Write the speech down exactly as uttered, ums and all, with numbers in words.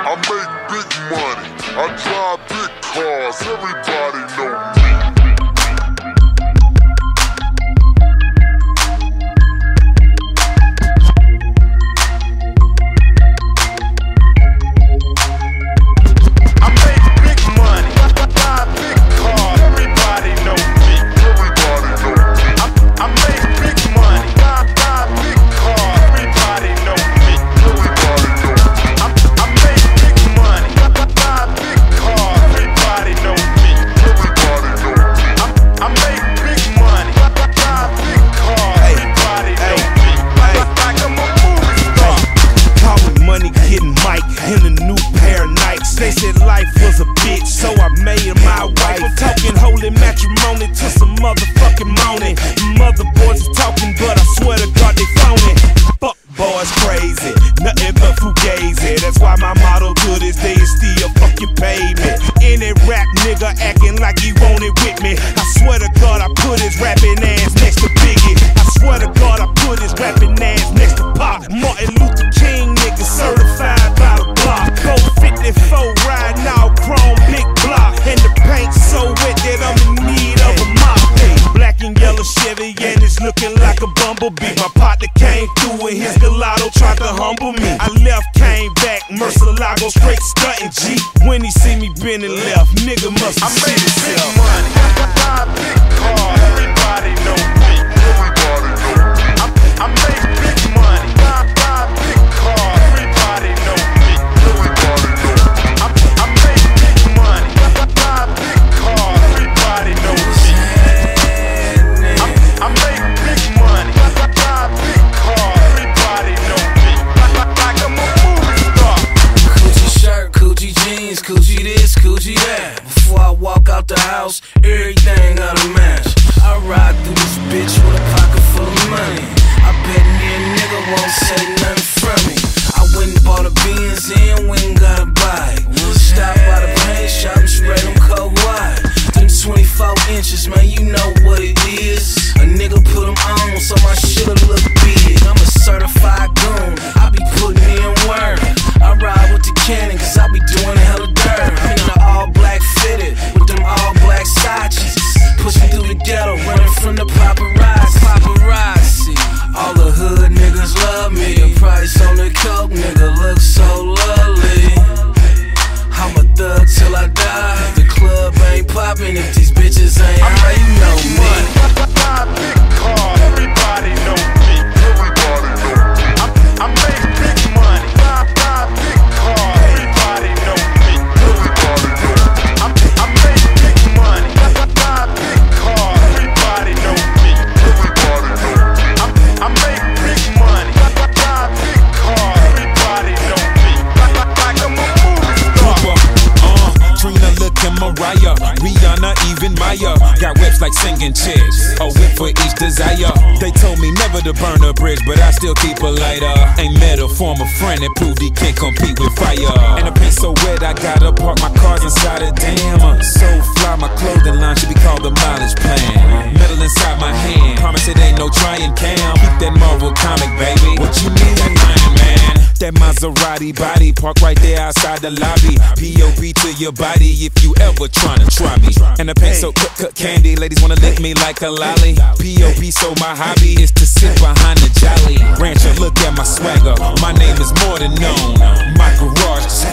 I make big money, I drive big cars, everybody know me. I make big money, I drive big cars, everybody know me. Everybody know me. I, I make big money, I drive big cars, everybody know me. Everybody know me. I, I make big money, I drive big cars, everybody know me. Everybody know me. I, I make big money, I drive big cars, everybody know me. Like, like I'm a movie star. Call me money getting Mike in a new pair of Nikes. They said life was a bitch, so I made her my wife. I'm talking holy matrimony to some motherfucking moaning. Mother boys is talking, but I swear to God they phony. Fuck boys crazy, nothing but fugazi. That's why my motto to this day is still fucking pavement. Any rap nigga acting like he want it with me, I swear to God I put his rapping ass next to Biggie. I swear to God I put his rapping ass next to Pop. Martin Luther King nigga certified by the block. Go fifty-four riding out chrome big block, and the paint so wet that I'm in need of a mop. Hey, black and yellow Chevy and it's looking like a bumblebee. My partner came through and his gelato tried to humble me. I left, came back, Murcielago straight stunting G. When he see me bending left, nigga must have seen himself. Money, I drive big cars, everybody know me. Everybody know me. I, I make big money, I drive big cars, everybody know me. Everybody know me. I, I make big money, I drive big cars, everybody know me. I, I make big money, I drive big cars, everybody know me. Like, like, like I'm a movie star. Coochie shirt, coochie jeans, coochie this, coochie that. Before I walk out the house, everything out of match. I ride through this bitch with a pocket full of money. I bet me a nigga won't say nothing from me. I went and bought a Benz and went and got a bike. Stop by the paint shop and spray them cold white. Them twenty-four inches, man, you know what it is. A nigga put them on so my shit'll look big. I'm a certified goon, I be putting in work. I ride with the cannon cause I be doing hella dirt. I'm in the all black fitted with them all black Sachis. Push me through the ghetto, running from the paparazzi. Paparazzi. All the hood niggas love me. The price on the coke, nigga, look so lovely. I'm a thug till I die. The club ain't poppin' if these bitches ain't high. You know me. I drive big cars, everybody know me. Everybody know me. I, I make big money, I drive big cars, everybody know me. Everybody know me. I, I make big money, I drive big cars, everybody know me. Everybody know me. I, I make big money, I drive big cars, everybody know me. Like, like, like I'm a movie star. Uh, Trina, look and Mariah, Rihanna, even Maya. Got whips like singing chicks, a whip for each desire. They told me never to burn a bridge, but I still keep a lighter. Ain't met a former friend that proved he can't compete with fire. And the paint so wet, I gotta park my cars inside a dam. So fly, my clothing line should be called the mileage plan. Metal inside my hand, promise it ain't no trying cam. Keep that Marvel comic, baby. What you need, that Iron Man? That Maserati body, park right there outside the lobby. P O P to your body if you ever tryna try me. And the paint so cut, cut candy, ladies wanna lick me like a lolly. P O P so my hobby is to sit behind the jolly rancher. Look at my swagger, my name is more than known. My garage,